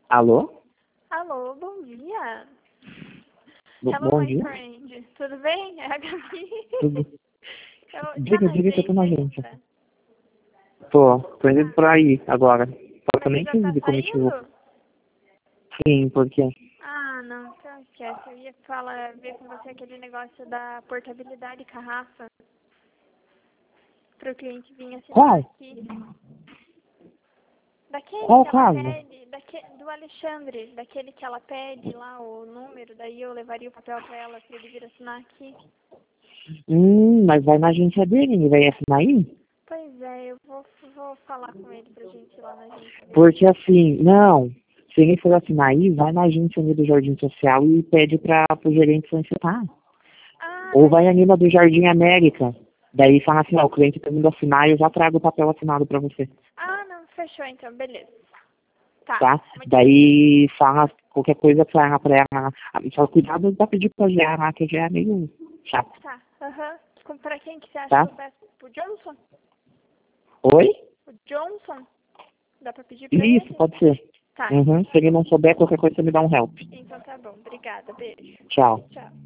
Alô? Alô, bom dia. Bom my dia. friend. Tudo bem? É a Gabi. Tudo. Tá Diga que eu tô na agência. ainda? Tô indo por aí agora. Só que eu Mas você nem já tá sei como é que eu vou. saindo? Sim, porque... Ah, não, então esquece. Eu ia ver com você aquele negócio da portabilidade carraça pro cliente vir assinar Qual? aqui. Daquele Qual que ela caso? pede, do Alexandre, daquele que ela pede lá o número, daí eu levaria o papel pra ela pra ele vir assinar aqui. Mas vai na agência dele, ele vai assinar aí? Pois é, eu vou falar com ele pra gente ir lá na agência dele. Porque assim, não. Se ele for assinar aí, vai na agência ali do Jardim Social e pede pro gerente solicitar. Ah, Ou vai daí... ali na do Jardim América. Daí fala assim, ó, o cliente tá vindo assinar e eu já trago o papel assinado pra você. Ah, não, fechou então, beleza. Tá, Tá? muito Daí fala qualquer coisa pra ela. Só cuidado pra pedir pra GA lá, que a GA é meio chato. Tá, aham. Pra quem que você acha Tá? que eu peço? Pro Johnson? Oi? O Johnson? Dá pra pedir pra Isso, ele? pode ser. Tá, Se ele não souber, qualquer coisa você me dá um help. então tá bom. Obrigada, beijo. Tchau. Tchau.